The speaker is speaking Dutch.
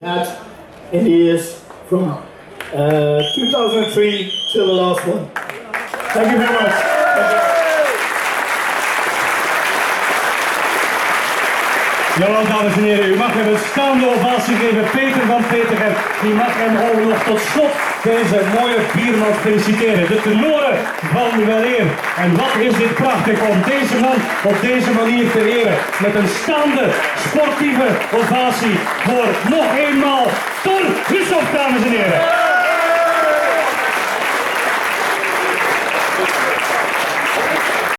Had in the years from 2003 till the last one. Thank you very much. Jawel, dames en heren, u mag hem een staande ovatie geven. Peter van Petergem, die mag hem ook nog tot slot deze mooie bierman feliciteren. De tenoren van weleer. En wat is dit prachtig om deze man op deze manier te eren. Met een staande sportieve ovatie voor nog eenmaal Thor Hushoff, dames en heren.